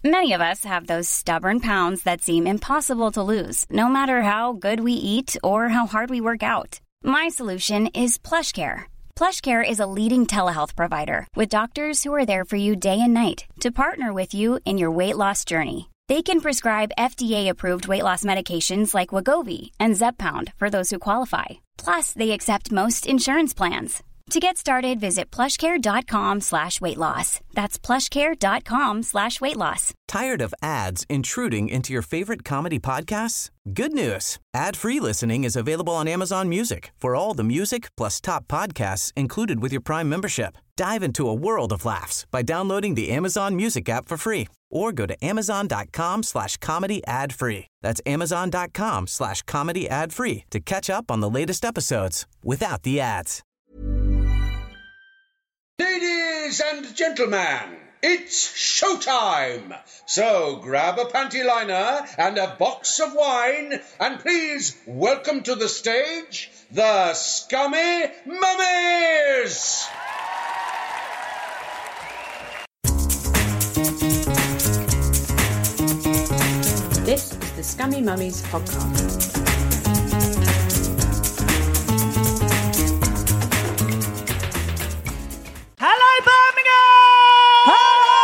Many of us have those stubborn pounds that seem impossible to lose, no matter how good we eat or how hard we work out. My solution is PlushCare. PlushCare is a leading telehealth provider with doctors who are there for you day and night to partner with you in your weight loss journey. They can prescribe FDA-approved weight loss medications like Wegovy and Zepbound for those who qualify. Plus, they accept most insurance plans. To get started, visit plushcare.com/weightloss. That's plushcare.com/weightloss. Tired of ads intruding into your favorite comedy podcasts? Good news. Ad-free listening is available on Amazon Music for all the music plus top podcasts included with your Prime membership. Dive into a world of laughs by downloading the Amazon Music app for free or go to amazon.com/comedy ad-free. That's amazon.com/comedy ad-free to catch up on the latest episodes without the ads. Ladies and gentlemen, it's showtime! So grab a panty liner and a box of wine and please welcome to the stage the Scummy Mummies! This is the Scummy Mummies podcast. Hello, Birmingham!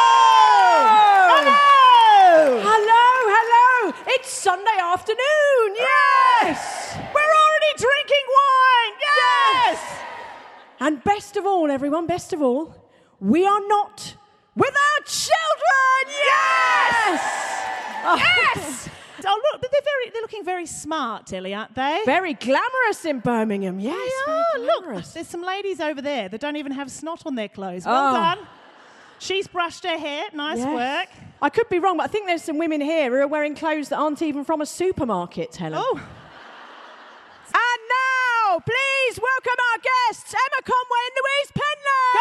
Hello! It's Sunday afternoon, yes! We're already drinking wine, yes! And best of all, everyone, we are not without children, yes! Yes! Oh, look, but they're looking very smart, Tilly, aren't they? Very glamorous in Birmingham, yes. They very are. Look, glamorous. there's some ladies over there that don't even have snot on their clothes. Well done. She's brushed her hair. Nice work. I could be wrong, but I think there's some women here who are wearing clothes that aren't even from a supermarket, Helen. Oh. And now, please welcome our guests, Emma Conway and Louise Penland!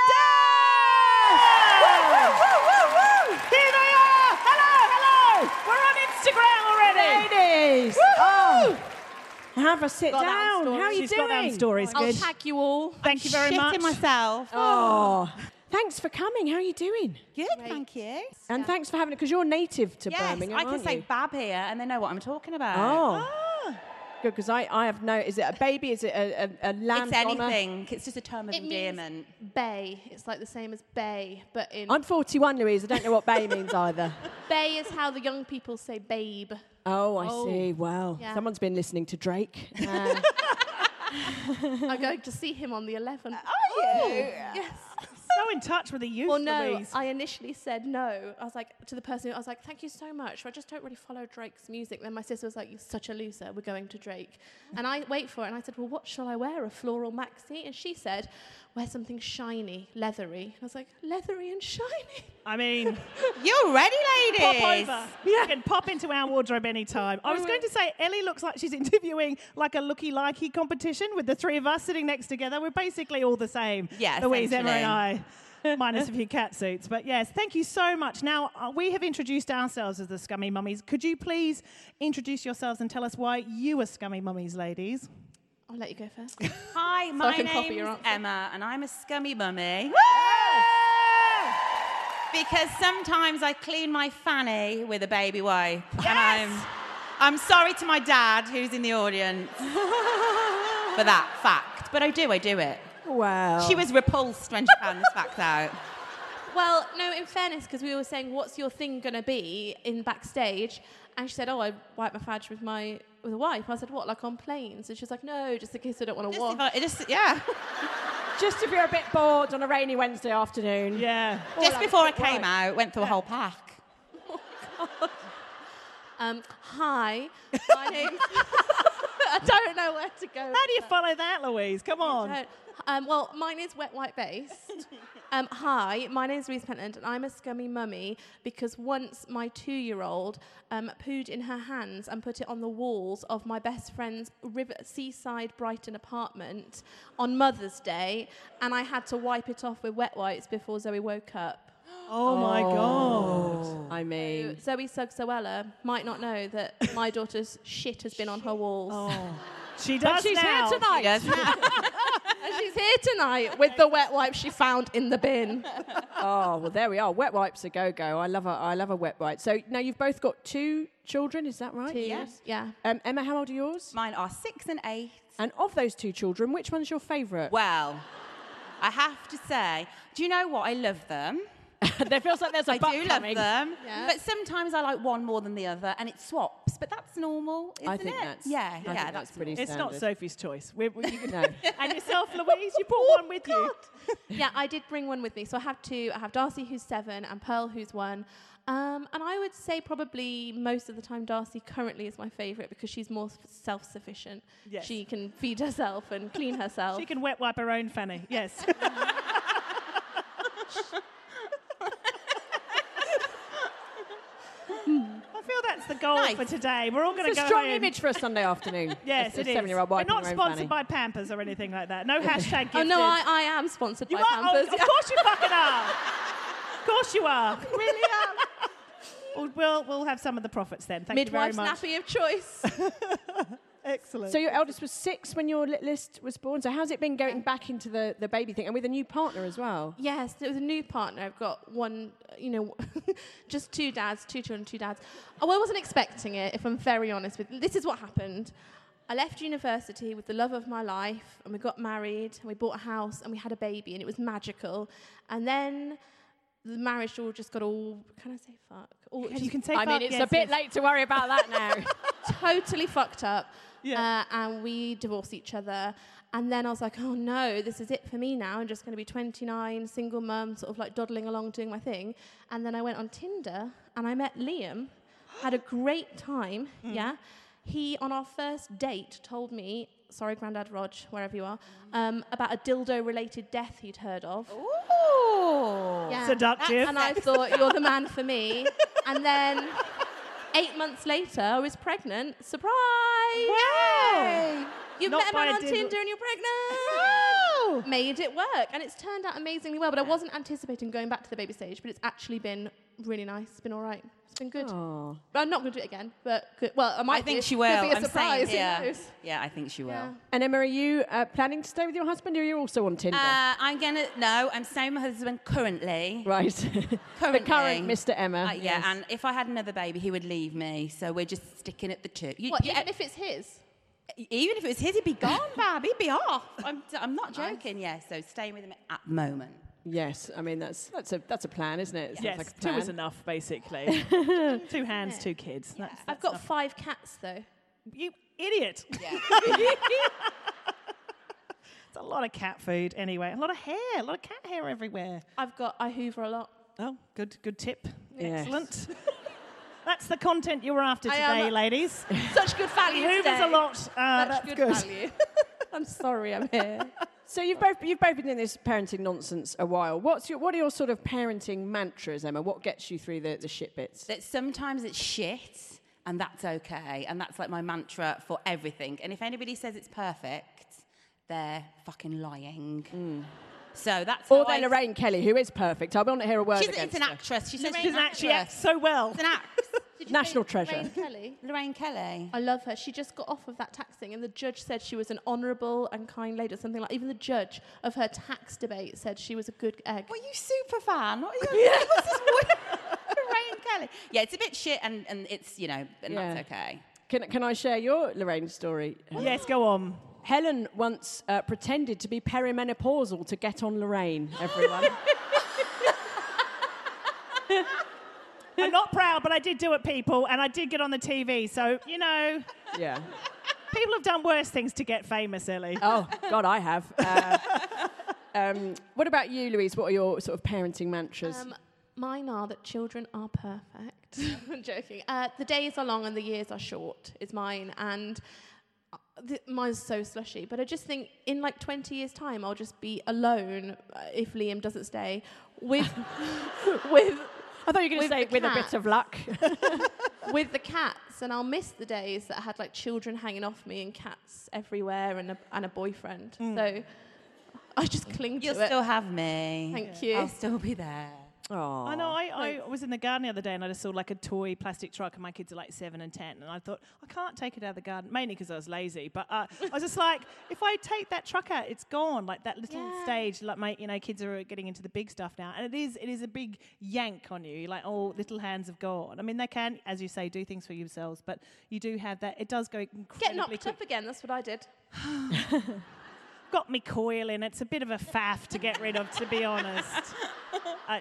Here they are! Hello! We're on Instagram already! Ladies! Oh. Have a sit Got that down. story. How are you She's doing? got that stories. I'll Good. tag you all. Thank you very much. Shitting myself. Oh. Thanks for coming. How are you doing? Good, thank you. And thanks for having it, because you're native to Yes, Birmingham, I can aren't say you? Bab here and they know what I'm talking about. Oh. Good, because I have no... Is it a baby? Is it a land It's honour? anything. It's just a term of It endearment. means bay. It's like the same as bay, but in I'm 41, Louise. I don't know what bay means either. bay is how the young people say babe. Oh, I see. Wow. Yeah. Someone's been listening to Drake. I'm going to see him on the 11th. Are you? Yes. So in touch with the youth, Well, no, Louise. I initially said no. I was like, to the person, I was like, thank you so much. I just don't really follow Drake's music. Then my sister was like, you're such a loser. We're going to Drake. And I wait for it. And I said, well, what shall I wear? A floral maxi? And she said, wear something shiny, leathery. I was like, leathery and shiny? I mean, You're ready, ladies. pop over. You can pop into our wardrobe anytime. I was going to say, Ellie looks like she's interviewing like a looky-likey competition with the three of us sitting next together. We're basically all the same. Yes, Louise, Emma essentially. and I. Minus a few cat suits. But yes, thank you so much. Now, we have introduced ourselves as the Scummy Mummies. Could you please introduce yourselves and tell us why you are Scummy Mummies, ladies? I'll let you go first. Hi, I my can copy your name's answer. Emma and I'm a scummy mummy. Because sometimes I clean my fanny with a baby wipe. And I'm sorry to my dad, who's in the audience, for that fact. But I do it. Wow. She was repulsed when she found this fact out. Well, no, in fairness, because we were saying, what's your thing going to be in backstage? And she said, I wipe my fudge with a wipe. I said, what, like on planes? And she was like, no, just in case I don't want to wash. Just if you're a bit bored on a rainy Wednesday afternoon. Yeah. Just before I came out, went through a whole pack. Hi, my name's... I don't know where to go. How do you follow that, Louise? Come on. Well, mine is wet white based. Hi, my name's Louise Pentland, and I'm a scummy mummy because once my 2-year-old pooed in her hands and put it on the walls of my best friend's seaside Brighton apartment on Mother's Day, and I had to wipe it off with wet wipes before Zoe woke up. Oh, my God. I mean... Zoe Sugsoella might not know that my daughter's shit has been on her walls. Oh. She does But she's now. here tonight. And she's here tonight with the wet wipes she found in the bin. Oh, well, there we are. Wet wipes a go-go. I love a wet wipe. So now you've both got 2 children, is that right? 2. Yes. Yeah. Emma, how old are yours? Mine are 6 and 8. And of those 2 children, which one's your favourite? Well, I have to say, do you know what? I love them. There feels like there's a I butt do coming. love them, Yeah. but sometimes I like one more than the other, and it swaps. But that's normal, isn't I think it? that's yeah, I think that's pretty It's standard. not Sophie's choice. You can, No. And yourself, Louise, you brought one with you. Yeah, I did bring one with me. So I have 2. I have Darcy, who's 7, and Pearl, who's 1. And I would say probably most of the time Darcy currently is my favourite because she's more self-sufficient. Yes. She can feed herself and clean herself. She can wet wipe her own fanny. Yes. I feel that's the goal Nice. for today. We're all going to It's go a strong home. image for a Sunday afternoon. Yes, a it is. 7-year-old We're wiping not her own sponsored fanny. by Pampers or anything like that. No hashtag gifted. Oh, no, I am sponsored You by are? Pampers. Oh, of course you fucking are. Of course you are. really am. We'll have some of the profits then. Thank Midwife you very much. snappy of choice. Excellent. So your eldest was 6 when your littlest was born. So how's it been going back into the baby thing and with a new partner as well? Yes, it was a new partner. I've got one, just 2 dads, 2 children, 2 dads. Oh, I wasn't expecting it, if I'm very honest with you. This is what happened. I left university with the love of my life, and we got married, and we bought a house, and we had a baby, and it was magical. And then the marriage all just got all, can I say fuck? All, you can say I mean, fuck, it's yes, a bit yes. late to worry about that now. totally fucked up. Yeah. And we divorced each other. And then I was like, oh no, this is it for me now. I'm just going to be 29, single mum, sort of like dawdling along doing my thing. And then I went on Tinder and I met Liam, had a great time, yeah. He, on our first date, told me, sorry, Grandad Rog, wherever you are, about a dildo-related death he'd heard of. Ooh. Yeah. Seductive. And I thought, you're the man for me. And then 8 months later, I was pregnant. Surprise! Wow. You've Not met a by man a on diddle- Tinder and you're pregnant. Made it work. And it's turned out amazingly well. But I wasn't anticipating going back to the baby stage, but it's actually been really nice. It's been all right. It's been good. Oh. But I'm not going to do it again. But good. Well, I might I think do. she will. Could be a I'm surprise. saying, yeah. Who knows? Yeah, I think she will. Yeah. And Emma, are you planning to stay with your husband or are you also on Tinder? I'm staying with my husband currently. Right. The Currently. current Mr. Emma. Yeah, and if I had another baby, he would leave me. So we're just sticking at the two. What, even if it's his? Even if it was his, he'd be gone, Bab. He'd be off. I'm not joking. Yeah, so staying with him at the moment. Yes, I mean that's a plan, isn't it? It sounds Yes, like a 2 is plan. enough, basically. 2 hands, 2 kids. That's I've got enough. 5 cats, though. You idiot. Yeah. It's a lot of cat food anyway. A lot of hair, a lot of cat hair everywhere. I hoover a lot. Oh, good tip. Yes. Excellent. That's the content you were after I am- today, ladies. Such good value Hoovers today. a lot. Such That's good good. value. I'm sorry, I'm here. So you've both been doing this parenting nonsense a while. What are your sort of parenting mantras, Emma? What gets you through the shit bits? That sometimes it's shit, and that's okay. And that's like my mantra for everything. And if anybody says it's perfect, they're fucking lying. So that's Or how then I- Lorraine Kelly, who is perfect. I will not hear a word She's against an her. actress. She says Lorraine she's an She acts actress. so well. She's an actress. Did you National say treasure. Lorraine Kelly? Lorraine Kelly. I love her. She just got off of that tax thing, and the judge said she was an honourable and kind lady, or something like. Even the judge of her tax debate said she was a good egg. What, you super fan? What are you What's this Lorraine Kelly? Yeah, it's a bit shit, and it's, and Yeah. that's okay. Can I share your Lorraine story? Yes, go on. Helen once pretended to be perimenopausal to get on Lorraine, everyone. I'm not proud, but I did do it, people, and I did get on the TV. So, Yeah. people have done worse things to get famous, Ellie. Oh, God, I have. What about you, Louise? What are your sort of parenting mantras? Mine are that children are perfect. I'm joking. The days are long and the years are short is mine, and mine's so slushy. But I just think in like 20 years' time, I'll just be alone if Liam doesn't stay with I thought you were going with to say the with a cat. bit of luck. with the cats, and I'll miss the days that I had like children hanging off me and cats everywhere and a boyfriend. So I just cling to You'll it. still have me. Thank you. I'll still be there. Oh, I know. I was in the garden the other day and I just saw like a toy plastic truck, and my kids are like 7 and 10, and I thought I can't take it out of the garden, mainly because I was lazy. But I was just like, if I take that truck out, it's gone. Like that little stage. Like my kids are getting into the big stuff now, and it is a big yank on you. Like little hands have gone. I mean, they can, as you say, do things for themselves, but you do have that. It does go incredibly Get knocked quick. up again. That's what I did. Got me coil in. It's a bit of a faff to get rid of, to be honest. I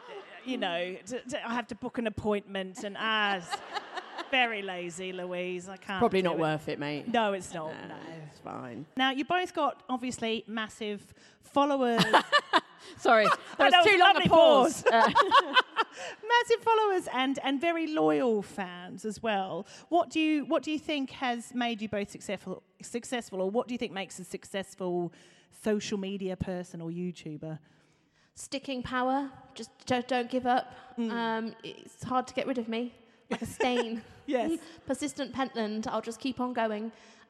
have to book an appointment, and it's very lazy, Louise. I can't. Probably do not it. worth it, mate. No, it's not. No, it's fine. Now, you both got, obviously, massive followers. Sorry, that know, was too long a lovely pause. Massive followers and very loyal fans as well. What do you think has made you both successful, or what do you think makes a successful social media person or YouTuber? Sticking power. Just don't give up. It's hard to get rid of me, like a stain. Yes. Persistent Pentland. I'll just keep on going.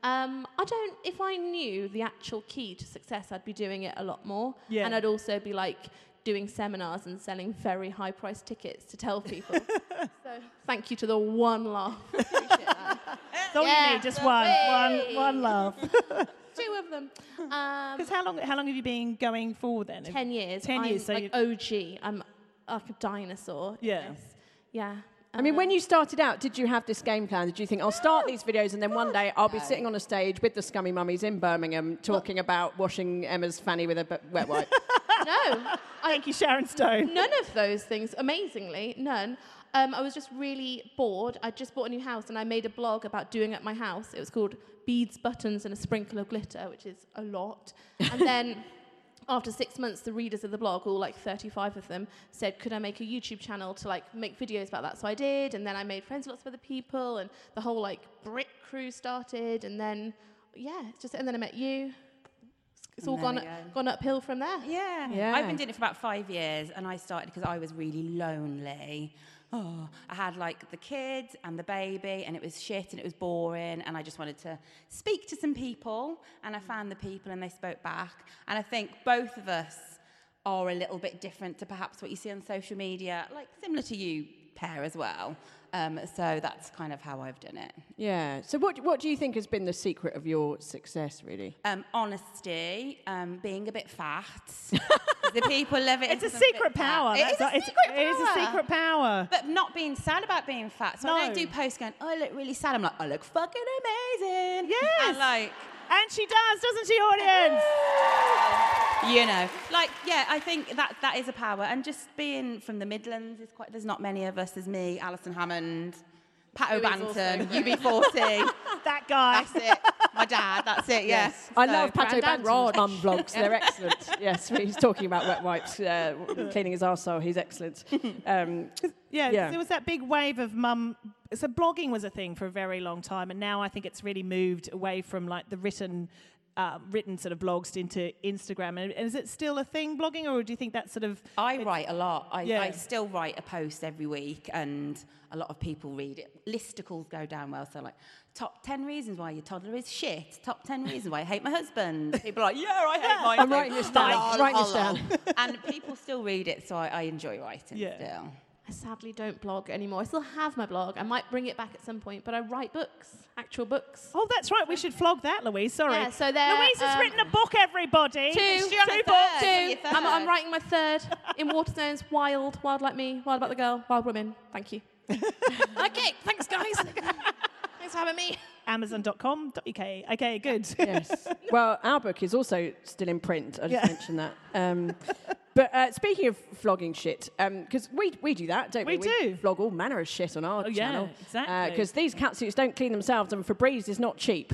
If I knew the actual key to success, I'd be doing it a lot more. Yeah. And I'd also be like doing seminars and selling very high priced tickets to tell people. So thank you to the one laugh. Appreciate that. That's all you need, just one laugh. 2 of them. Because how long have you been going for then? 10 years. 10 years. So I'm like OG. I'm like a dinosaur. Yeah. Yes. Yeah. I mean, when you started out, did you have this game plan? Did you think, I'll start these videos and then one day I'll be sitting on a stage with the Scummy Mummies in Birmingham talking about washing Emma's fanny with a wet wipe? No. Thank you, Sharon Stone. None of those things, amazingly, none. I was just really bored. I just bought a new house and I made a blog about doing it at my house. It was called Beads, Buttons and a Sprinkle of Glitter, which is a lot. And then after 6 months, the readers of the blog, all like 35 of them, said, could I make a YouTube channel to like make videos about that? So I did, and then I made friends with lots of other people, and the whole like Brit crew started, and then, and then I met you. It's all gone uphill from there. Yeah. I've been doing it for about 5 years, and I started because I was really lonely. I had like the kids and the baby, and it was shit and it was boring, and I just wanted to speak to some people, and I found the people and they spoke back. And I think both of us are a little bit different to perhaps what you see on social media, like similar to you pair as well. So that's kind of how I've done it. Yeah. So what do you think has been the secret of your success, really? Honesty, being a bit fat. The people love it. It's a secret power. It is a secret power. But not being sad about being fat. So I don't do posts going, I look really sad. I'm like, I look fucking amazing. Yes. And she does, doesn't she, audience? I think that is a power. And just being from the Midlands is quite. There's not many of us. There's me, Alison Hammond, Pat O'Banton, UB40. That guy. That's it. My dad. That's it. Yeah. Yes. I love Pat O'Banton's mum vlogs. They're excellent. Yes, he's talking about wet wipes, cleaning his arsehole. He's excellent. There was that big wave of mum. So blogging was a thing for a very long time, and now I think it's really moved away from like the written sort of blogs into Instagram. And is it still a thing, blogging, or do you think that's sort of... I write a lot. I still write a post every week, and a lot of people read it. Listicles go down well, so like, top 10 reasons why your toddler is shit. Top 10 reasons why I hate my husband. People are like, I hate mine. I'm writing this down. Write this down. And people still read it, so I enjoy writing still. I sadly don't blog anymore. I still have my blog. I might bring it back at some point, but I write books, actual books. Oh, that's right. We should flog that, Louise. Sorry. Yeah, so Louise has written a book, everybody. Two books. I'm writing my third in Waterstones. Wild like me, wild about the girl, wild women. Thank you. Okay, thanks, guys. Thanks for having me. Amazon.com.uk. Okay, good. Yes. Well, our book is also still in print. I just mentioned that. But speaking of flogging shit, because we do that, don't we? We do. Flog all manner of shit on our channel. Yeah, exactly. Because these catsuits don't clean themselves, and Febreze is not cheap.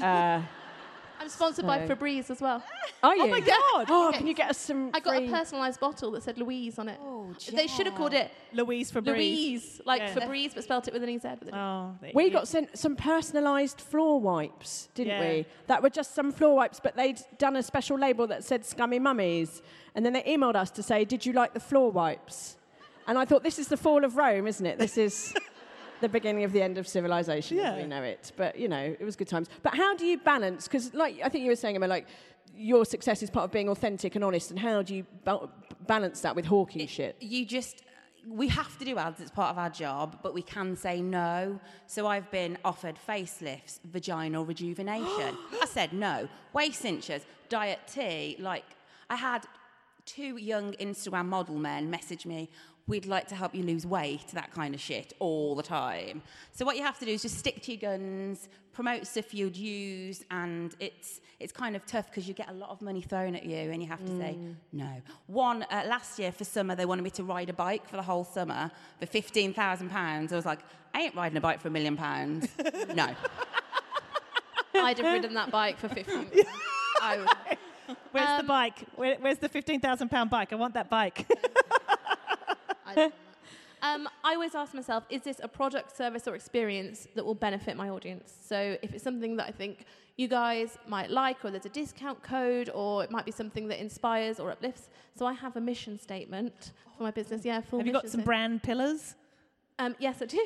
I'm sponsored by Febreze as well. Are you? Oh, my God. Oh, can you get us some I got a personalised bottle that said Louise on it. Oh, they should have called it Louise Febreze. Louise, Febreze, but spelt it with an EZ. We got sent some personalised floor wipes, didn't we? That were just some floor wipes, but they'd done a special label that said Scummy Mummies. And then they emailed us to say, did you like the floor wipes? And I thought, this is the fall of Rome, isn't it? This is the beginning of the end of civilization as we know it. But, it was good times. But how do you balance? Because, I think you were saying, Emma, your success is part of being authentic and honest. And how do you balance that with hawking shit? You just we have to do ads, it's part of our job, but we can say no. So I've been offered facelifts, vaginal rejuvenation. I said no. Waist cinchers, diet tea. Like, I had 2 young Instagram model men message me, we'd like to help you lose weight, that kind of shit, all the time. So what you have to do is just stick to your guns, promote stuff you'd use, and it's kind of tough because you get a lot of money thrown at you and you have to say no. Last year for summer, they wanted me to ride a bike for the whole summer for £15,000. I was like, I ain't riding a bike for £1 million. No. I'd have ridden that bike for 15. I would. Where's the bike? Where's the £15,000 bike? I want that bike. I always ask myself, is this a product, service, or experience that will benefit my audience? So if it's something that I think you guys might like, or there's a discount code, or it might be something that inspires or uplifts. So I have a mission statement for my business. Yeah, full. Have you got some brand pillars? Yes, I do.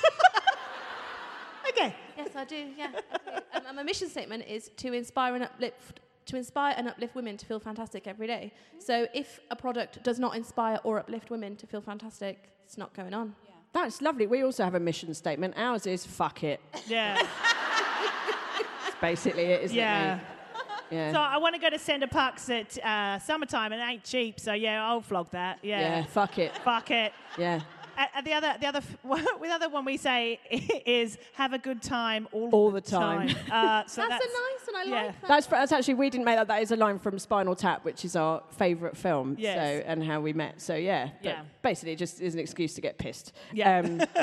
Okay. Yes, I do. Yeah. I do. My mission statement is to inspire and uplift. To inspire and uplift women to feel fantastic every day. So if a product does not inspire or uplift women to feel fantastic, it's not going on. Yeah. That's lovely. We also have a mission statement. Ours is fuck it. Yeah. That's basically it, isn't it? Yeah. Yeah. So I want to go to Center Parks at summertime and it ain't cheap. So yeah, I'll flog that. Yeah. Yeah. Fuck it. Fuck it. Yeah. The other one we say is have a good time all the time. So that's a nice one. I like that. That's actually, we didn't make that. That is a line from Spinal Tap, which is our favourite film. Yes. So, and how we met. So yeah. Yeah. Basically, it just is an excuse to get pissed. Yeah.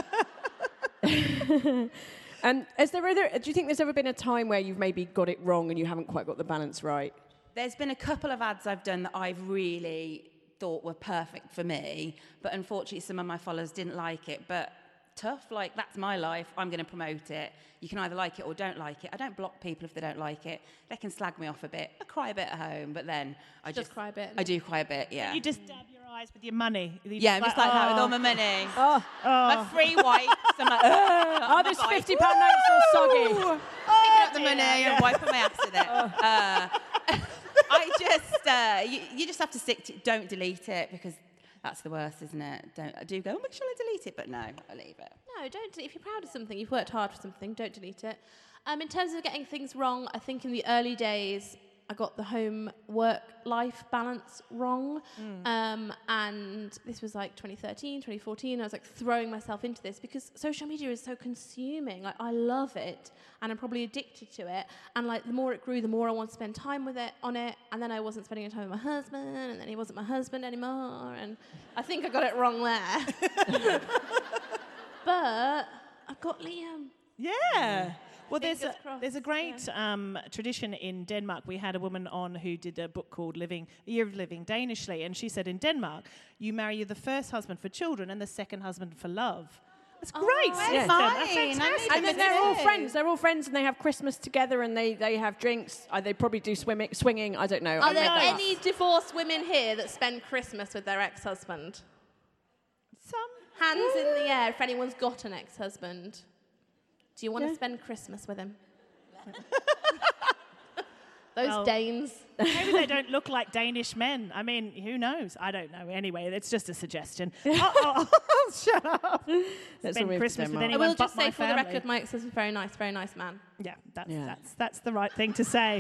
And do you think there's ever been a time where you've maybe got it wrong and you haven't quite got the balance right? There's been a couple of ads I've done that I've really thought were perfect for me, but unfortunately some of my followers didn't like it. But tough, like, that's my life, I'm going to promote it. You can either like it or don't like it. I don't block people if they don't like it. They can slag me off a bit. I cry a bit at home, but then I just cry a bit. I do cry a bit, yeah. You just dab your eyes with your money. I'm just like that with all my money. Oh. My free wipes. I'm like, this £50 notes are soggy. Picking up the money and wiping my ass with it. I just, you just have to stick to, don't delete it, because that's the worst, isn't it? I do go, shall I delete it? But no, I leave it. No, don't. If you're proud of something, you've worked hard for something, don't delete it. In terms of getting things wrong, I think in the early days, I got the home-work-life balance wrong. And this was like 2013, 2014. I was like throwing myself into this because social media is so consuming. Like, I love it and I'm probably addicted to it. And like the more it grew, the more I want to spend time with it, on it. And then I wasn't spending time with my husband, and then he wasn't my husband anymore. And I think I got it wrong there. But I've got Liam. Yeah. Well, there's a great tradition in Denmark. We had a woman on who did a book called Year of Living Danishly, and she said in Denmark, you marry the first husband for children and the second husband for love. That's great. That's fine. And then they're all friends. They're all friends, and they have Christmas together, and they have drinks. They probably do swinging. I don't know. Are there any divorced women here that spend Christmas with their ex-husband? Some. Hands in the air if anyone's got an ex-husband. Do you want to spend Christmas with him? Those Danes. Maybe they don't look like Danish men. I mean, who knows? I don't know. Anyway, it's just a suggestion. Shut up. Spend Christmas with anyone I will but just say, my for family. the record, my ex is a very nice man. Yeah, that's the right thing to say.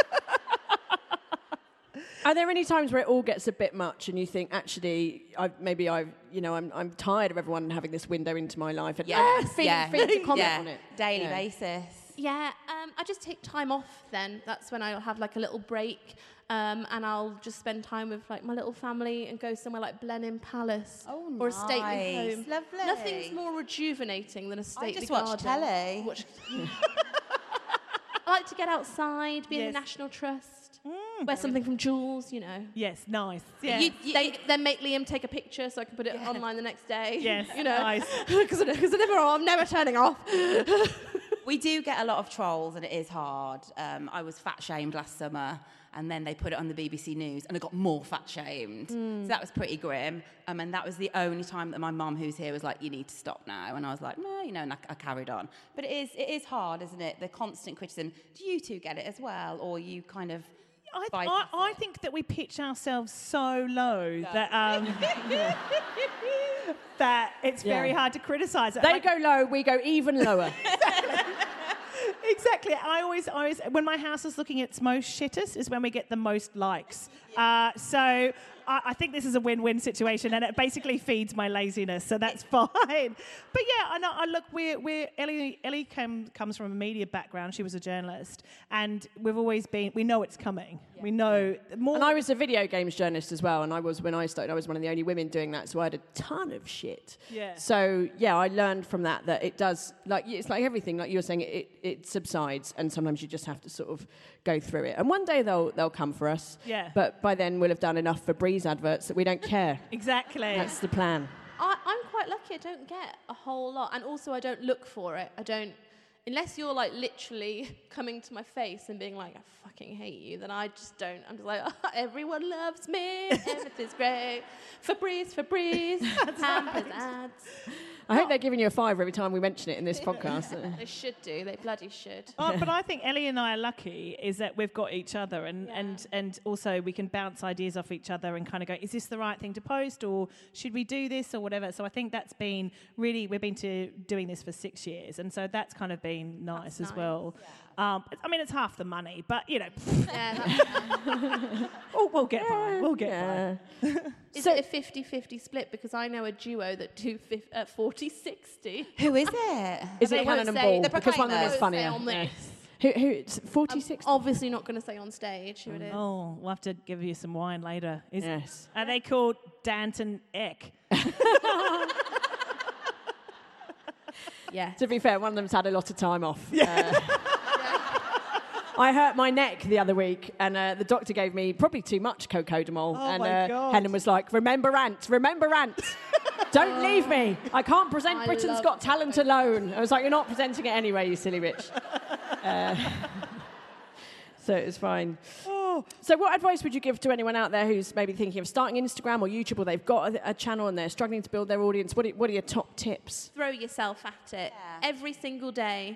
Are there any times where it all gets a bit much and you think, actually, I'm tired of everyone having this window into my life and feeling to comment on it? Daily basis. Yeah, I just take time off then. That's when I'll have like a little break and I'll just spend time with like my little family and go somewhere like Blenheim Palace or a stately home. Lovely. Nothing's more rejuvenating than a stately garden. I just watch telly. I like to get outside, be in the National Trust. Wear something from Jules, Yes, nice. Yeah. Then make Liam take a picture so I can put it online the next day. Yes, nice. Because I'm never turning off. We do get a lot of trolls, and it is hard. I was fat-shamed last summer, and then they put it on the BBC News, and I got more fat-shamed. So that was pretty grim. And that was the only time that my mum, who's here, was like, you need to stop now. And I was like, no, and I carried on. But it is hard, isn't it? The constant criticism. Do you two get it as well, or you kind of... I think that we pitch ourselves so low that that it's very hard to criticise it. They go low, we go even lower. Exactly. I always, when my house is looking its most shittest is when we get the most likes. So I think this is a win-win situation, and it basically feeds my laziness, so that's fine. But yeah, I know. Look, Ellie comes from a media background. She was a journalist, and we've always been. We know it's coming. Yeah. We know more. And I was a video games journalist as well, and when I started, I was one of the only women doing that, so I had a ton of shit. Yeah. So yeah, I learned from that it does, like, it's like everything, like you were saying, it subsides, and sometimes you just have to sort of go through it. And one day they'll come for us. Yeah. But by then we'll have done enough for Breeze adverts that we don't care. Exactly. That's the plan. I'm quite lucky. I don't get a whole lot, and also I don't look for it. I don't, unless you're like literally coming to my face and being like, I fucking hate you, then I just don't. I'm just like, oh, everyone loves me, everything's great. Febreze, Hampers ads. I hope they're giving you a $5 every time we mention it in this podcast. They should do. They bloody should. Oh, but I think Ellie and I are lucky is that we've got each other, and also we can bounce ideas off each other and kind of go, is this the right thing to post, or should we do this or whatever? So I think that's been really, we've been doing this for 6 years, and so that's kind of been nice as well. Yeah. I mean, it's half the money, but you know. We'll get by. We'll get by. Is it a 50-50 split? Because I know a duo that do 40-60. Who is it? Is it Helen and Ball? Because one of them is funnier. Who? It's 40-60? Obviously not going to say on stage who it is. Oh, we'll have to give you some wine later. Yes. Are they called Danton Eck? Yeah. To be fair, one of them's had a lot of time off. Yeah. I hurt my neck the other week, and the doctor gave me probably too much Cocodamol. Oh, and my God. Helen was like, remember Ant. Don't leave me. I can't present Britain's Got Talent alone. I was like, you're not presenting it anyway, you silly bitch. So it was fine. Oh. So what advice would you give to anyone out there who's maybe thinking of starting Instagram or YouTube, or they've got a channel and they're struggling to build their audience? What are your top tips? Throw yourself at it every single day.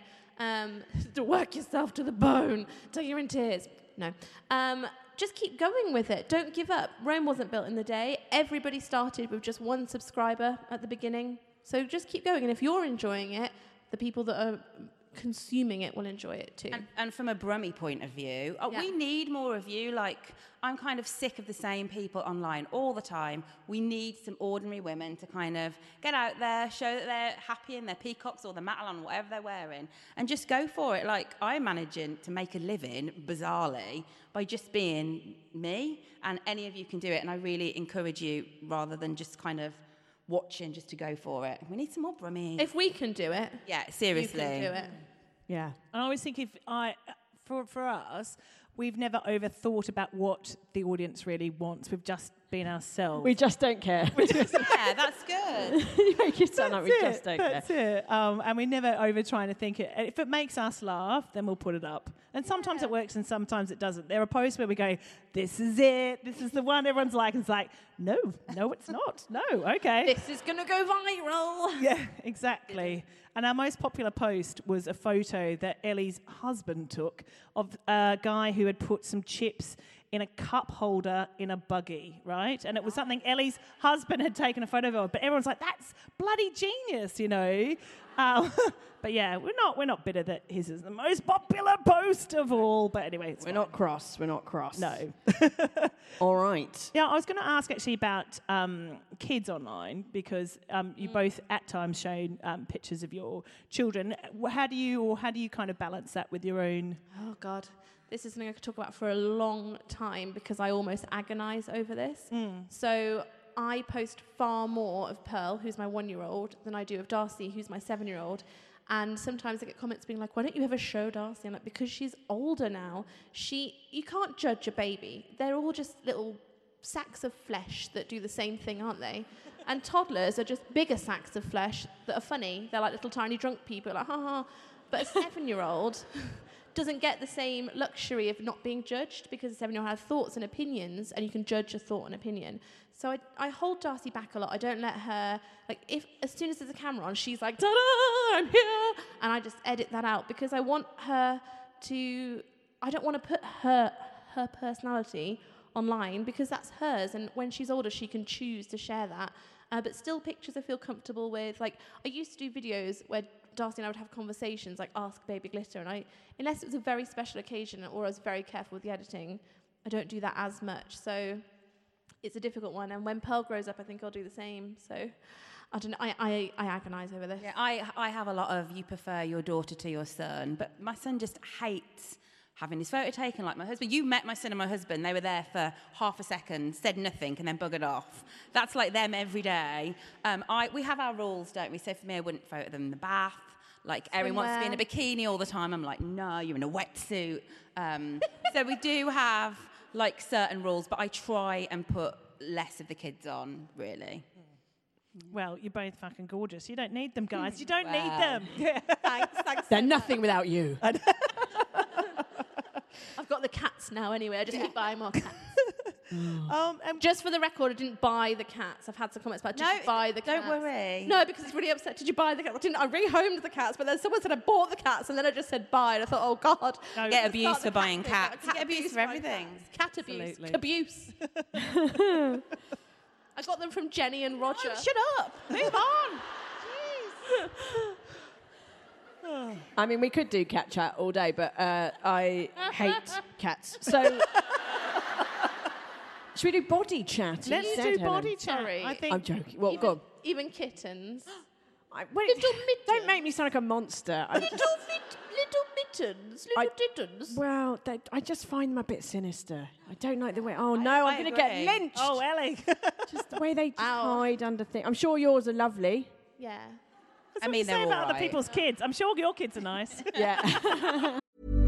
To work yourself to the bone till you're in tears. No. Just keep going with it. Don't give up. Rome wasn't built in the day. Everybody started with just one subscriber at the beginning. So just keep going. And if you're enjoying it, the people that are consuming it will enjoy it too. And from a Brummie point of view, we need more of you. Like, I'm kind of sick of the same people online all the time. We need some ordinary women to kind of get out there, show that they're happy in their peacocks or the Matalan, whatever they're wearing, and just go for it. Like, I'm managing to make a living, bizarrely, by just being me, and any of you can do it, and I really encourage you, rather than just kind of watching, just to go for it. We need some more Brummie. If we can do it, seriously, you can do it. Yeah. I always think for us, we've never overthought about what the audience really wants. We've just been ourselves. We just don't care. Yeah, that's good. You make it sound like we just don't care. That's it. And we never over trying to think it. If it makes us laugh, then we'll put it up. And sometimes it works and sometimes it doesn't. There are posts where we go, this is it. This is the one everyone's like. And it's like, no, it's not. No, okay. This is going to go viral. Yeah, exactly. And our most popular post was a photo that Ellie's husband took of a guy who had put some chips in a cup holder in a buggy, right? And it was something Ellie's husband had taken a photo of. But everyone's like, that's bloody genius, you know. But yeah, we're not bitter that his is the most popular post of all. But anyway, We're not cross. No. All right. Yeah, I was going to ask actually about kids online, because you both at times shown pictures of your children. How do you kind of balance that with your own? Oh God, this is something I could talk about for a long time, because I almost agonise over this. So I post far more of Pearl, who's my 1-year-old, than I do of Darcy, who's my 7-year-old. And sometimes I get comments being like, why don't you ever show Darcy? I'm like, because she's older now. You can't judge a baby. They're all just little sacks of flesh that do the same thing, aren't they? And toddlers are just bigger sacks of flesh that are funny. They're like little tiny drunk people, like, ha ha. But a 7-year-old doesn't get the same luxury of not being judged, because a 7-year-old has thoughts and opinions, and you can judge a thought and opinion. So I hold Darcy back a lot. I don't let her, like, as soon as there's a camera on, she's like, ta-da, I'm here. And I just edit that out, because I want her to, I don't want to put her personality online, because that's hers. And when she's older, she can choose to share that. But still pictures I feel comfortable with. Like, I used to do videos where Darcy and I would have conversations, like Ask Baby Glitter, and unless it was a very special occasion or I was very careful with the editing, I don't do that as much. So it's a difficult one. And when Pearl grows up, I think I'll do the same. So I don't know. I agonise over this. Yeah, I have a lot of you prefer your daughter to your son, but my son just hates having his photo taken like my husband. You met my son and my husband. They were there for half a second, said nothing, and then buggered off. That's like them every day. We have our rules, don't we? So for me, I wouldn't photo them in the bath. Like, Erin wants to be in a bikini all the time. I'm like, no, you're in a wetsuit. So we do have, like, certain rules, but I try and put less of the kids on, really. Well, you're both fucking gorgeous. You don't need them, guys. You don't need them. Thanks. They're nothing without you. I've got the cats now anyway. I just keep buying more cats. Just for the record, I didn't buy the cats. I've had some comments about, did you buy the cats? Don't worry. No, because it's really upset. Did you buy the cats? I rehomed the cats, but then someone said I bought the cats, and then I just said buy, and I thought, oh, God. No, get abuse for buying cats. Get abuse for everything. Cat abuse. Absolutely. Abuse. I got them from Jenny and Roger. Oh, shut up. Move on. Jeez. I mean, we could do cat chat all day, but I hate cats. So, should we do body chat? Let's instead, do body Helen? chat. Sorry. I think I'm joking. Well, go on. Even kittens. Don't make me sound like a monster. Little mittens. Little kittens. Well, I just find them a bit sinister. I don't like the way. Oh no, I'm going to get agree. lynched. Oh, Ellie. Just the way they just Ow. hide under things. I'm sure yours are lovely. Yeah. That's I mean, what you say they're about all other right. people's kids. I'm sure your kids are nice. Yeah.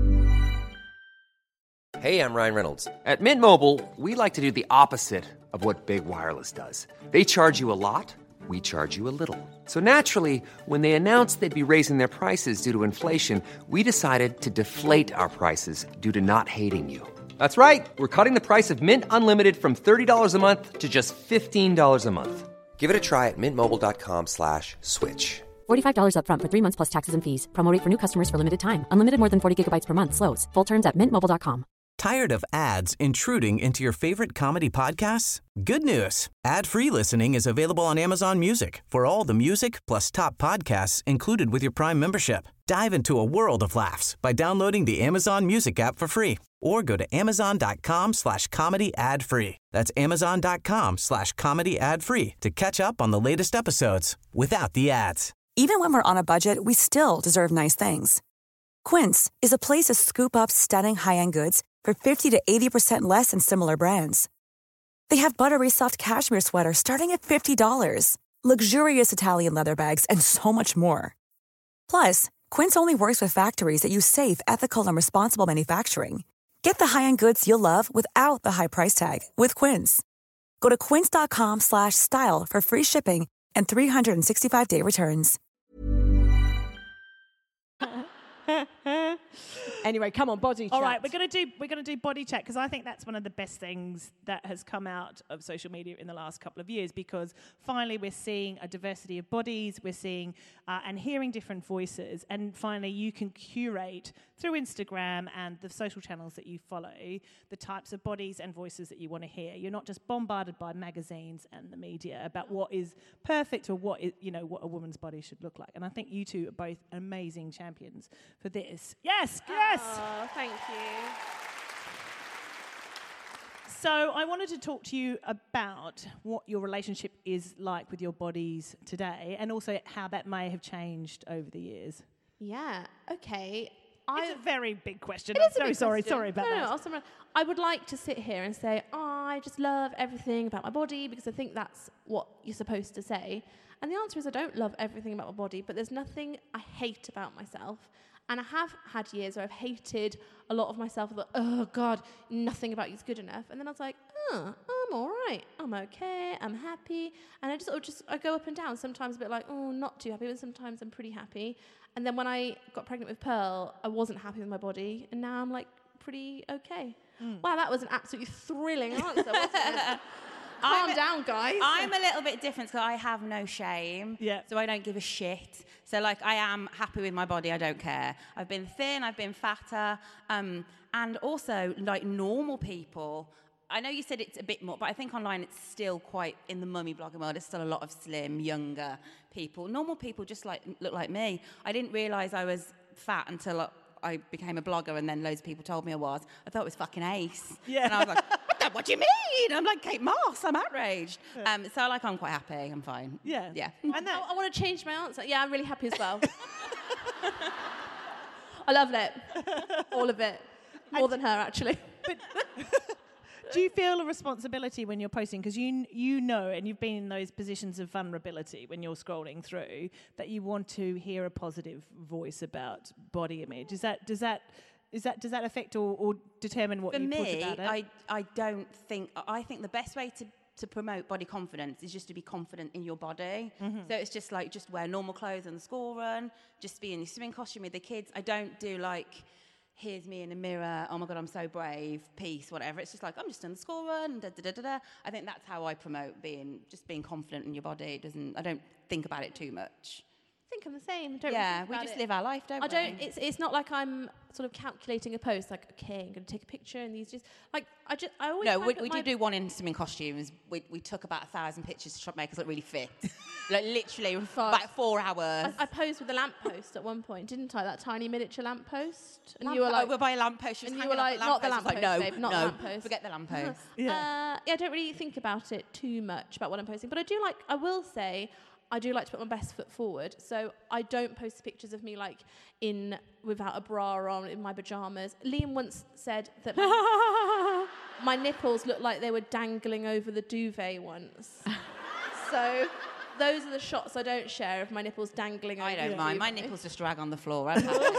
Hey, I'm Ryan Reynolds. At Mint Mobile, we like to do the opposite of what Big Wireless does. They charge you a lot, we charge you a little. So naturally, when they announced they'd be raising their prices due to inflation, we decided to deflate our prices due to not hating you. That's right. We're cutting the price of Mint Unlimited from $30 a month to just $15 a month. Give it a try at mintmobile.com/switch. $45 up front for 3 months plus taxes and fees. Promo rate for new customers for limited time. Unlimited more than 40 gigabytes per month. Slows full terms at mintmobile.com. Tired of ads intruding into your favorite comedy podcasts? Good news. Ad-free listening is available on Amazon Music for all the music plus top podcasts included with your Prime membership. Dive into a world of laughs by downloading the Amazon Music app for free or go to amazon.com/comedy ad-free. That's amazon.com/comedy ad-free to catch up on the latest episodes without the ads. Even when we're on a budget, we still deserve nice things. Quince is a place to scoop up stunning high-end goods for 50 to 80% less than similar brands. They have buttery soft cashmere sweaters starting at $50, luxurious Italian leather bags, and so much more. Plus, Quince only works with factories that use safe, ethical, and responsible manufacturing. Get the high-end goods you'll love without the high price tag with Quince. Go to quince.com/style for free shipping and 365-day returns. Anyway, come on, body chat. All right, we're gonna do body chat because I think that's one of the best things that has come out of social media in the last couple of years, because finally we're seeing a diversity of bodies, we're seeing and hearing different voices, and finally you can curate through Instagram and the social channels that you follow the types of bodies and voices that you want to hear. You're not just bombarded by magazines and the media about what is perfect or what is, what a woman's body should look like. And I think you two are both amazing champions for this. Yes. Oh, thank you. So I wanted to talk to you about what your relationship is like with your bodies today, and also how that may have changed over the years. Yeah, okay. It's a very big question. It I'm is a so big sorry. question. Sorry about that. No, I would like to sit here and say, I just love everything about my body, because I think that's what you're supposed to say. And the answer is I don't love everything about my body, but there's nothing I hate about myself. And I have had years where I've hated a lot of myself. I thought, oh, God, nothing about you is good enough. And then I was like, I'm all right. I'm okay. I'm happy. And I go up and down. Sometimes a bit like, oh, not too happy. But sometimes I'm pretty happy. And then when I got pregnant with Pearl, I wasn't happy with my body. And now I'm like pretty okay. Wow, that was an absolutely thrilling answer, wasn't it? Calm down, guys. I'm a little bit different because I have no shame. Yeah. So I don't give a shit. So, I am happy with my body. I don't care. I've been thin. I've been fatter. And also, normal people I know you said it's a bit more, but I think online it's still quite, in the mummy blogging world, there's still a lot of slim, younger people. Normal people just look like me. I didn't realise I was fat until I became a blogger, and then loads of people told me I was. I thought it was fucking ace. Yeah. And I was like, what do you mean? I'm like Kate Moss. I'm outraged. So I'm quite happy. I'm fine. Yeah. Yeah. And I want to change my answer. Yeah, I'm really happy as well. I love it. All of it. More than her, actually. Do you feel a responsibility when you're posting? Because you know, and you've been in those positions of vulnerability when you're scrolling through, that you want to hear a positive voice about body image. Does that affect or determine what you put about it? I think the best way to promote body confidence is just to be confident in your body. Mm-hmm. So it's just wear normal clothes on the school run, just be in your swimming costume with the kids. I don't do here's me in a mirror, oh my God, I'm so brave, peace, whatever. It's just I'm just on the school run, da-da-da-da-da. I think that's how I promote being confident in your body. I don't think about it too much. I think I'm the same. We just live our life, don't we? It's not like I'm sort of calculating a post. Okay, I'm going to take a picture, and these I always. No, we did do one in swimming costumes. We took about 1,000 pictures to try to make us look really fit. Literally about 4 hours. I posed with a lamppost at one point, didn't I? That tiny miniature lamppost. And you were like, we'll buy a lamppost. And you were like, not the lamppost, babe, not the lamppost. Forget the lamppost. I don't really think about it too much about what I'm posting, but I will say, I do like to put my best foot forward, so I don't post pictures of me without a bra on in my pajamas. Liam once said that my nipples looked like they were dangling over the duvet once. So those are the shots I don't share of my nipples dangling over the duvet. I don't mind. My nipples just drag on the floor.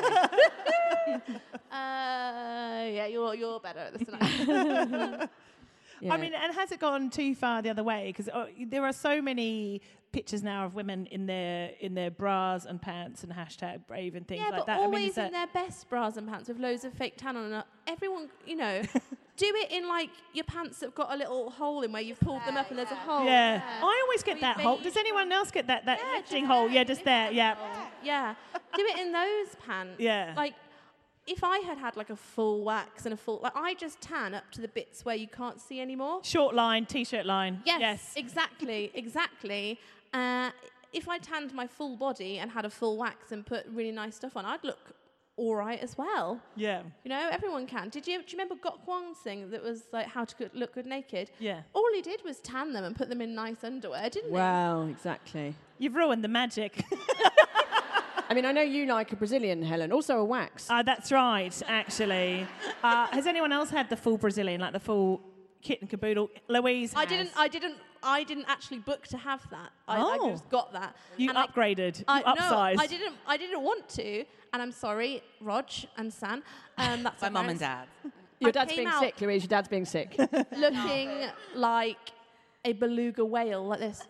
You're better at this than I am. Yeah. I mean, and has it gone too far the other way? Because there are so many pictures now of women in their bras and pants and hashtag brave and things like that. Yeah, but always in their best bras and pants with loads of fake tan on. And everyone, do it in your pants that've got a little hole in where you've pulled them up and there's a hole. Yeah. I always get that hole. Does anyone else get that lifting hole? Yeah, just there. Yeah. Yeah. Do it in those pants. Yeah. If I had a full wax and a full... I just tan up to the bits where you can't see anymore. Short line, T-shirt line. Yes. Exactly. If I tanned my full body and had a full wax and put really nice stuff on, I'd look all right as well. Yeah. Everyone can. Do you remember Gok Wang's thing that was how to look good naked? Yeah. All he did was tan them and put them in nice underwear, didn't he? Wow, exactly. You've ruined the magic. I mean, I know you like a Brazilian, Helen, also a wax. That's right, actually. Has anyone else had the full Brazilian, the full kit and caboodle? Louise has. I didn't actually book to have that. I just got that. You upgraded. You upsized. No, I didn't want to, and I'm sorry, Rog and San. That's my mum and dad. Your dad's being sick, Louise. Your dad's being sick. Looking like a beluga whale, like this.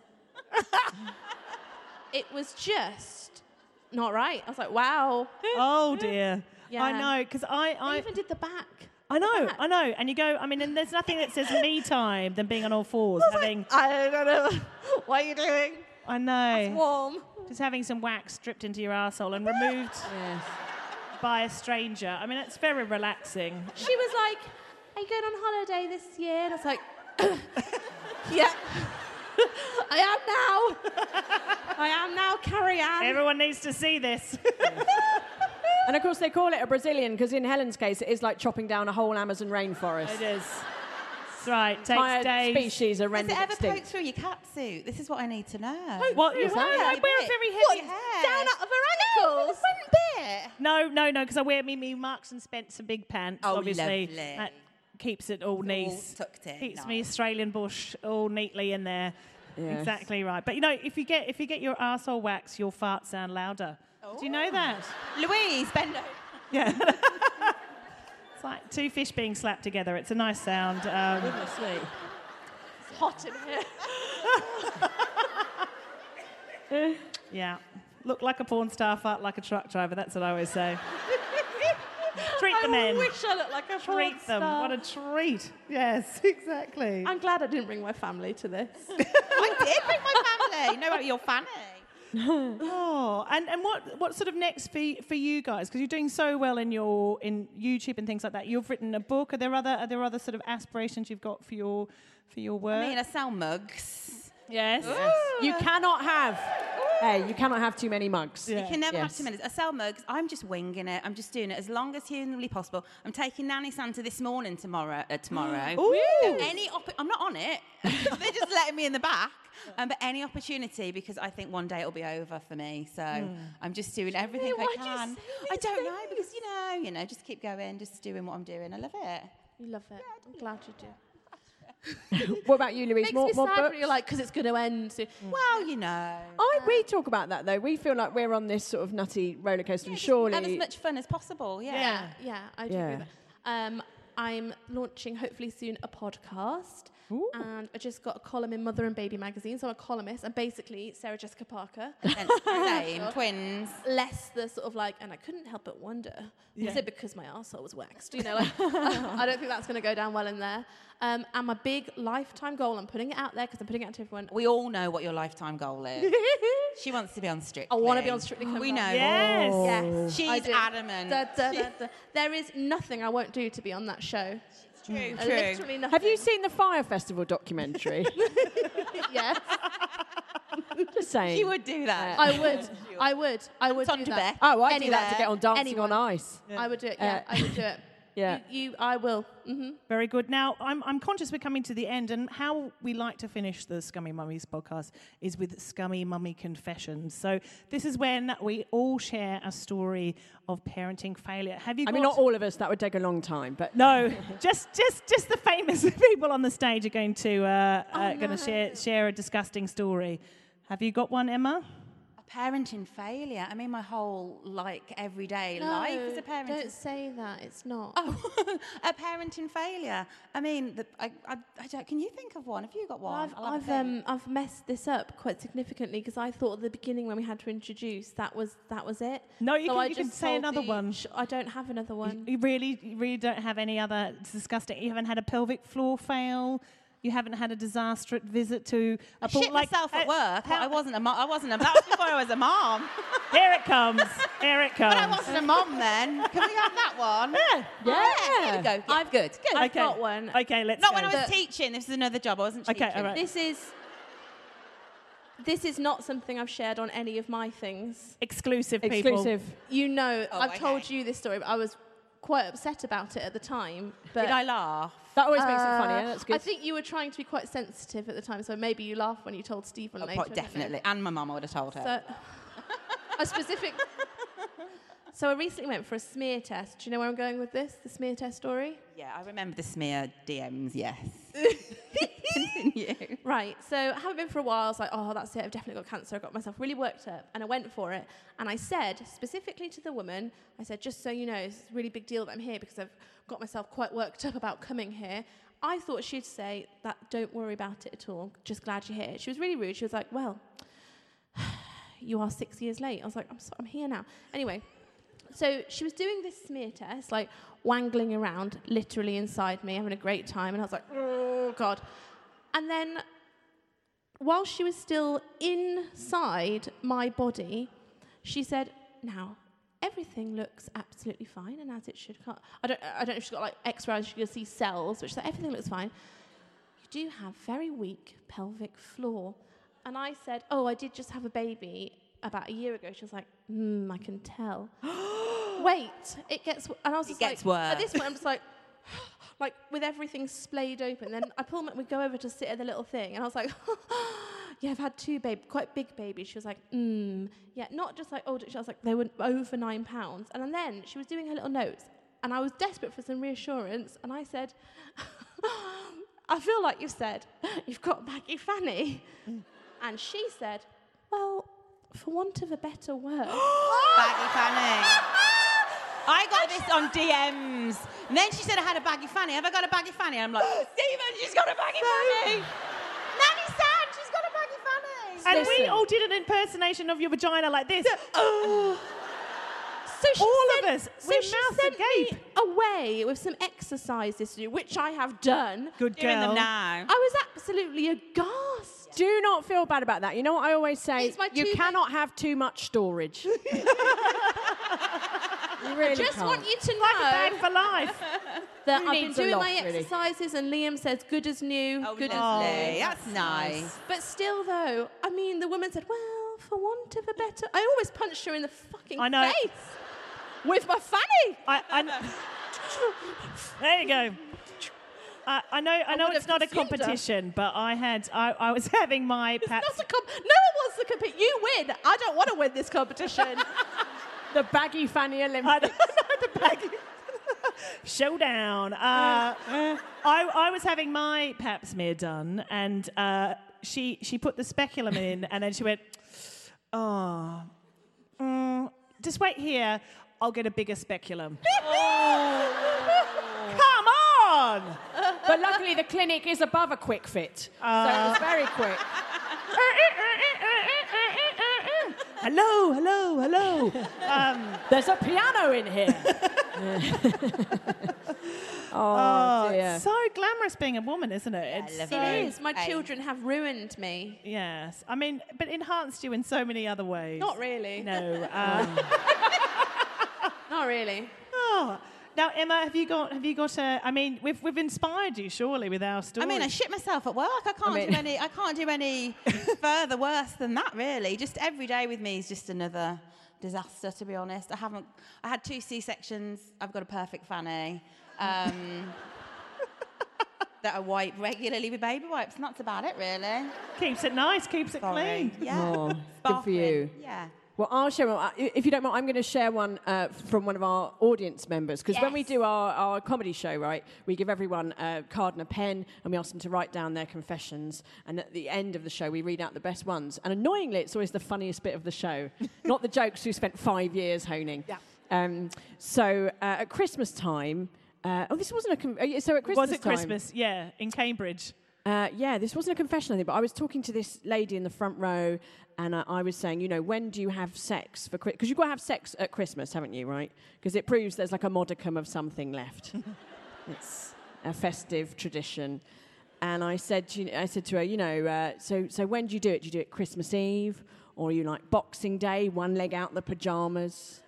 It was just not right. I was like, wow. Oh, dear. Yeah. I know, because I even did the back. I know. And you go, and there's nothing that says me time than being on all fours. I don't know. What are you doing? I know. It's warm. Just having some wax stripped into your arsehole and removed by a stranger. I mean, it's very relaxing. She was like, are you going on holiday this year? And I was like, yeah. I am now, Carrie Ann. Everyone needs to see this. And of course they call it a Brazilian because in Helen's case it is like chopping down a whole Amazon rainforest. It is. That's right. Entire species are rendered extinct. extinct. Does it ever poke through your cat suit? This is what I need to know. What? I wear a very heavy hair. Down at her ankles? One bit. No, because I wear me Marks and Spencer big pants, obviously. Lovely. That keeps it all neat. Tucked in. Keeps me Australian bush all neatly in there. Yes. Exactly right. But if you get your arsehole wax, your farts sound louder. Do you know that? Louise, bend over. Yeah. It's like two fish being slapped together. It's a nice sound. It's hot in here. Yeah. Look like a porn star, fart like a truck driver. That's what I always say. Treat the men. I wish I looked like a treat them. What a treat. Yes, exactly. I'm glad I didn't bring my family to this. I did bring my family. You're fanny. Oh, and what sort of next for you guys? Because you're doing so well in YouTube and things like that. You've written a book. Are there other sort of aspirations you've got for your work? I mean, I sell mugs. Yes. You cannot have. Hey, you cannot have too many mugs. Yeah. You can never have too many. I sell mugs. I'm just winging it. I'm just doing it as long as humanly possible. I'm taking Nanny Santa this morning tomorrow. Ooh. I'm not on it. They're just letting me in the back. But any opportunity, because I think one day it'll be over for me. So I'm just doing everything I can. I don't know, because, you know, just keep going, just doing what I'm doing. I love it. You love it. I'm glad you do. What about you, Louise? Makes More me sad books? when you're like, because it's going to end soon. Well, you know. We talk about that, though. We feel like we're on this sort of nutty roller coaster, and surely... Have as much fun as possible, Yeah, I do agree with that. I'm launching, hopefully soon, a podcast. Ooh. And I just got a column in Mother and Baby magazine, so I'm a columnist. And basically, Sarah Jessica Parker. Same, twins. Less the sort of like, and I couldn't help but wonder, is it because my arsehole was waxed? You know, like, I don't think that's going to go down well in there. And my big lifetime goal, I'm putting it out there because I'm putting it out to everyone. We all know what your lifetime goal is. She wants to be on Strictly. I want to be on Strictly. We know. Yes. Yes. She's adamant. There is nothing I won't do to be on that show. True. Literally nothing. Have you seen the Fire Festival documentary? Yes. Just saying. She would do that. I would Tom do to that. Oh, I do that to get on Dancing on Ice. I would do it. Yeah, I would do it. Yeah. I will. Mm-hmm. Very good. Now, I'm conscious we're coming to the end, and how we like to finish the Scummy Mummies podcast is with Scummy Mummy Confessions. So this is when we all share a story of parenting failure. Have you? I mean, not all of us. That would take a long time, but no, just the famous people on the stage are going to share a disgusting story. Have you got one, Emma? Parenting failure. I mean, my whole everyday life is a parenting. Don't say that. It's not. Oh, a parenting failure. I mean, I don't. Can you think of one? Have you got one? I've messed this up quite significally because I thought at the beginning when we had to introduce that was it. No, you can say another one. I don't have another one. You really don't have any other disgusting. You haven't had a pelvic floor fail. You haven't had a disastrous visit to a pool. Shit myself at work. I wasn't a mom. That was before I was a mom. Here it comes. But I wasn't a mom then. Can we have that one? Yeah. Here we go. I've good. I've got one. Okay, let's Not go. when I was teaching. This is another job. I wasn't teaching. Okay, all right. This is not something I've shared on any of my things. Exclusive. You know, I've told you this story, but I was quite upset about it at the time. But did I laugh? That always makes it funnier. That's good. I think you were trying to be quite sensitive at the time, so maybe you laughed when you told Stephen later. Definitely. And my mum, I would have told her. So I recently went for a smear test. Do you know where I'm going with this? The smear test story? Yeah, I remember the smear DMs, yes. Continue. Right, so I haven't been for a while. I was like, oh, that's it. I've definitely got cancer. I got myself really worked up. And I went for it. And I said, specifically to the woman, I said, just so you know, it's a really big deal that I'm here because I've got myself quite worked up about coming here. I thought she'd say that, don't worry about it at all. Just glad you're here. She was really rude. She was like, well, you are 6 years late. I was like, I'm here now. Anyway, so she was doing this smear test, like wangling around literally inside me, having a great time. And I was like, oh, God. And then while she was still inside my body, she said, now, everything looks absolutely fine and as it should. I don't know if she's got like X-rays, she can see cells, which said everything looks fine. You do have very weak pelvic floor. And I said, oh, I did just have a baby about a year ago. She was like, I can tell. Wait, it gets... And I was just gets like, worse. at this point, I'm just like with everything splayed open. Then I pull we go over to sit at the little thing, and I was like, yeah, I've had two quite big babies. She was like, yeah, not just like older. She was like, they were over 9 pounds. And then she was doing her little notes, and I was desperate for some reassurance, and I said, I feel like you said, you've got baggy fanny. And she said, well, for want of a better word. Baggy fanny. I got this on DMs. And then she said I had a baggy fanny. Have I got a baggy fanny? I'm like, Stephen, she's got a baggy fanny. Nanny said she's got a baggy fanny. And we all did an impersonation of your vagina like this. So she said fabulous. So We're she mouth sent agape. me away with some exercises to do, which I have done. Good Doing girl. them now. I was absolutely aghast. Do not feel bad about that. You know what I always say? It's my You two cannot have too much storage. You really Just can't. want you to Like a bag know for life. that Who I've been needs a doing lot, my really? exercises, and Liam says good as new, Oh, good lovely. as new. That's nice. But still, though, I mean, the woman said, well, for want of a better... I always punched her in the fucking I know. face with my fanny. There you go. I know would it's have not a consumed her. competition, but I was having my It's Pabst. not a no one wants to compete. You win. I don't want to win this competition. The baggy fanny Olympics. The baggy showdown. I was having my Pap smear done, and she put the speculum in, and then she went, just wait here. I'll get a bigger speculum. Come on! But luckily the clinic is above a quick fit. So it was very quick. Hello. There's a piano in here. Oh, dear. It's so glamorous being a woman, isn't it? It's love so, It is. My children have ruined me. Yes. I mean, but enhanced you in so many other ways. Not really. No. Not really. Now, Emma, have you got a? I mean, we've inspired you surely with our story. I mean, I shit myself at work. I can't do any further worse than that, really. Just every day with me is just another disaster, to be honest. I had 2 C-sections. I've got a perfect fanny. That I wipe regularly with baby wipes, and that's about it, really. Keeps it nice, keeps it clean. Yeah. Oh, good for Sparkling. you. Yeah. Well, I'll share one. If you don't mind, I'm going to share one from one of our audience members. Because when we do our comedy show, right, we give everyone a card and a pen, and we ask them to write down their confessions. And at the end of the show, we read out the best ones. And annoyingly, it's always the funniest bit of the show. Not the jokes we spent 5 years honing. Yeah. So at Christmas time... this wasn't so at Christmas Was it time, Christmas? Yeah, in Cambridge. this wasn't a confession, I think, but I was talking to this lady in the front row, and I was saying, when do you have sex for Christmas? Because you've got to have sex at Christmas, haven't you, right? Because it proves there's like a modicum of something left. It's a festive tradition. And I said to her, so when do you do it? Do you do it Christmas Eve? Or are you like Boxing Day, one leg out the pyjamas?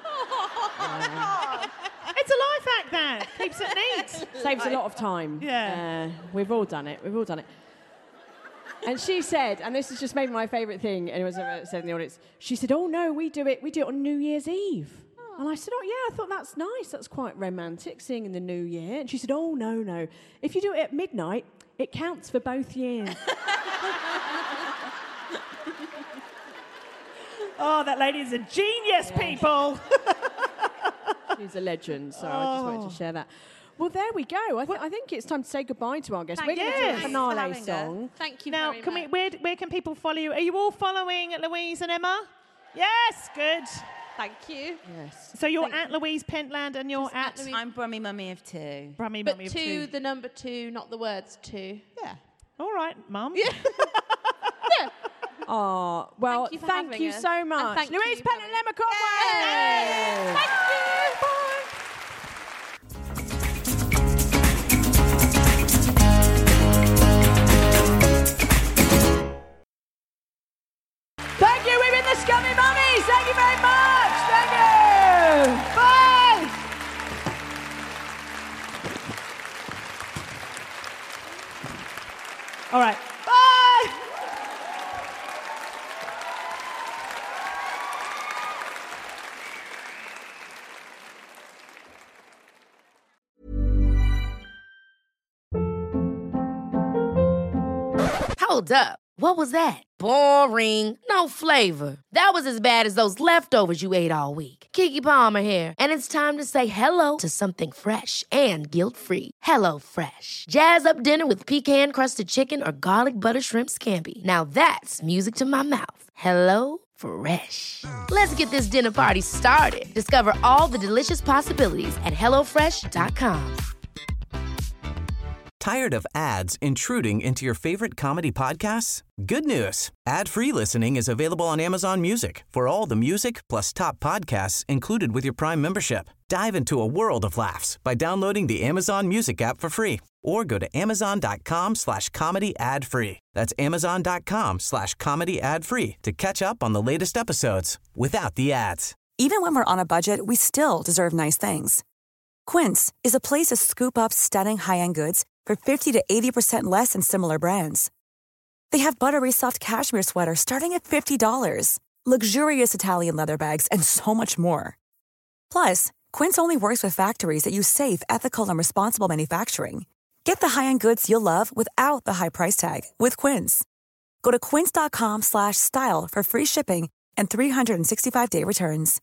It's a life hack, that. Keeps it neat. Saves a lot of time. Yeah. We've all done it. And she said, and this is just maybe my favourite thing anyone's ever said in the audience, she said, oh no, we do it on New Year's Eve. Oh. And I said, oh yeah, I thought that's nice. That's quite romantic, seeing in the new year. And she said, oh no. If you do it at midnight, it counts for both years. Oh, that lady is a genius, people. She's a legend, so I just wanted to share that. Well, there we go. I think it's time to say goodbye to our guests. We're going to do a finale song. Thank you Now, very much. where can people follow you? Are you all following Louise and Emma? Yes, good. Thank you. Yes. So you're at Louise Pentland and you're at Louise- I'm Brummy Mummy of 2. Brummy But Mummy of 2, 2. the number 2, not the words 2. Yeah. All right, Mum. Yeah. Oh, well, Thank you for thank having you us. so And much. thank Louise you, Pentland and Emma Conway. Thank you. Thank you. We've been the Scummy Mummies. Thank you very much. Thank you. Bye. All right. Bye. Hold up. What was that? Boring. No flavor. That was as bad as those leftovers you ate all week. Keke Palmer here, and it's time to say hello to something fresh and guilt-free. Hello Fresh. Jazz up dinner with pecan-crusted chicken or garlic butter shrimp scampi. Now that's music to my mouth. Hello Fresh. Let's get this dinner party started. Discover all the delicious possibilities at HelloFresh.com. Tired of ads intruding into your favorite comedy podcasts? Good news. Ad-free listening is available on Amazon Music for all the music plus top podcasts included with your Prime membership. Dive into a world of laughs by downloading the Amazon Music app for free or go to amazon.com/comedy ad-free. That's amazon.com/comedy ad-free to catch up on the latest episodes without the ads. Even when we're on a budget, we still deserve nice things. Quince is a place to scoop up stunning high-end goods for 50 to 80% less than similar brands. They have buttery soft cashmere sweaters starting at $50, luxurious Italian leather bags, and so much more. Plus, Quince only works with factories that use safe, ethical, and responsible manufacturing. Get the high-end goods you'll love without the high price tag with Quince. Go to quince.com/style for free shipping and 365-day returns.